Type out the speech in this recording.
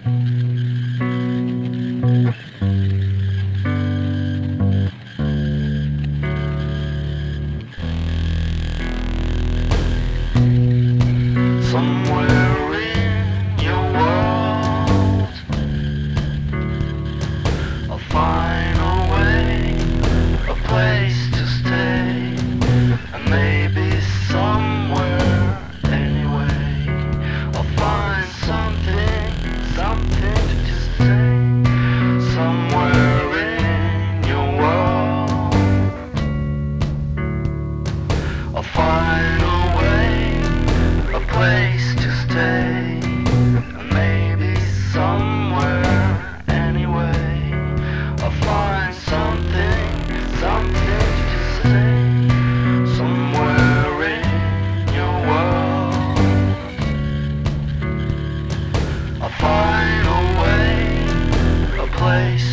Somewhere in your world, I'll find a way, a place to stay, and maybe somewhere anyway, I'll find something to say. Somewhere in your world, I'll find a way, a place to stay, and maybe somewhere anyway, I'll find something to say. Somewhere in your world, I'll find a way, a place